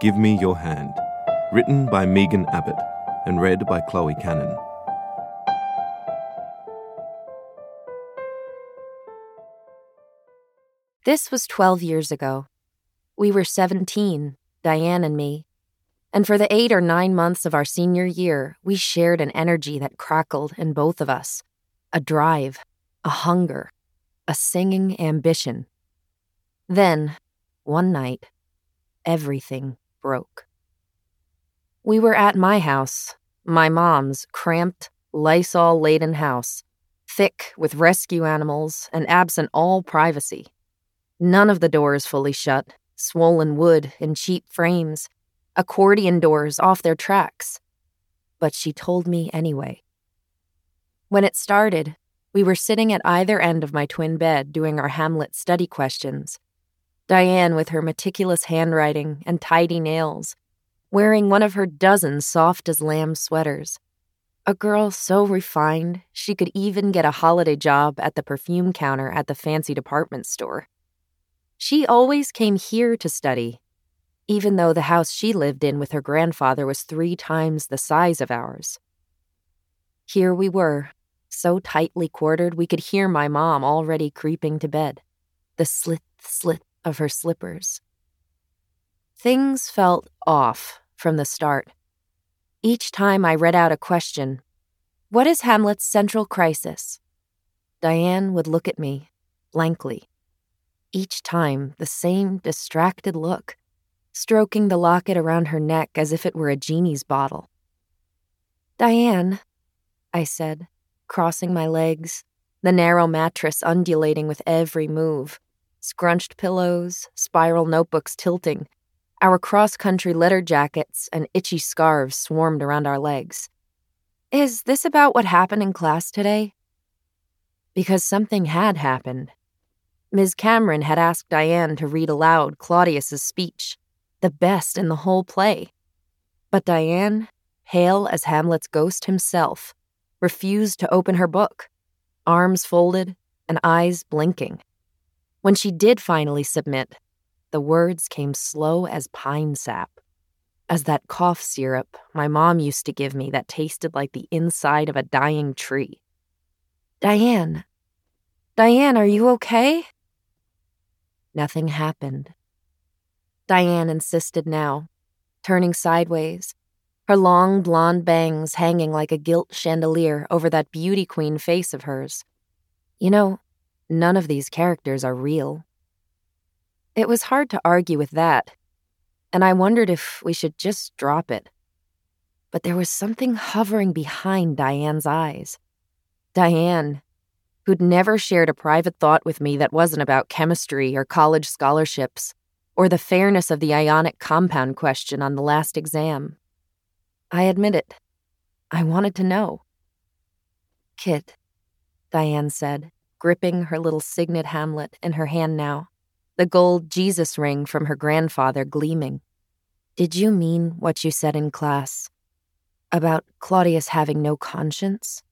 Give Me Your Hand, written by Megan Abbott and read by Chloe Cannon. This was 12 years ago. We were 17, Diane and me, and for the 8 or 9 months of our senior year, we shared an energy that crackled in both of us, a drive, a hunger, a singing ambition. Then, one night, everything broke. We were at my house, my mom's cramped, Lysol-laden house, thick with rescue animals and absent all privacy. None of the doors fully shut, swollen wood in cheap frames, accordion doors off their tracks. But she told me anyway. When it started, we were sitting at either end of my twin bed doing our Hamlet study questions. Diane with her meticulous handwriting and tidy nails, wearing one of her dozen soft-as-lamb sweaters. A girl so refined she could even get a holiday job at the perfume counter at the fancy department store. She always came here to study, even though the house she lived in with her grandfather was 3 times the size of ours. Here we were, so tightly quartered we could hear my mom already creeping to bed, the slit of her slippers. Things felt off from the start. Each time I read out a question, "What is Hamlet's central crisis?" Diane would look at me, blankly. Each time the same distracted look, stroking the locket around her neck as if it were a genie's bottle. "Diane," I said, crossing my legs, the narrow mattress undulating with every move, scrunched pillows, spiral notebooks tilting, our cross-country letter jackets and itchy scarves swarmed around our legs. "Is this about what happened in class today?" Because something had happened. Ms. Cameron had asked Diane to read aloud Claudius's speech, the best in the whole play. But Diane, pale as Hamlet's ghost himself, refused to open her book, arms folded and eyes blinking. When she did finally submit, the words came slow as pine sap, as that cough syrup my mom used to give me that tasted like the inside of a dying tree. Diane, are you okay?" Nothing happened. Diane insisted now, turning sideways, her long blonde bangs hanging like a gilt chandelier over that beauty queen face of hers. You know, none of these characters are real. It was hard to argue with that, and I wondered if we should just drop it. But there was something hovering behind Diane's eyes. Diane, who'd never shared a private thought with me that wasn't about chemistry or college scholarships, or the fairness of the ionic compound question on the last exam. I admit it. I wanted to know. "Kit," Diane said, gripping her little signet Hamlet in her hand now, the gold Jesus ring from her grandfather gleaming. "Did you mean what you said in class? About Claudius having no conscience?"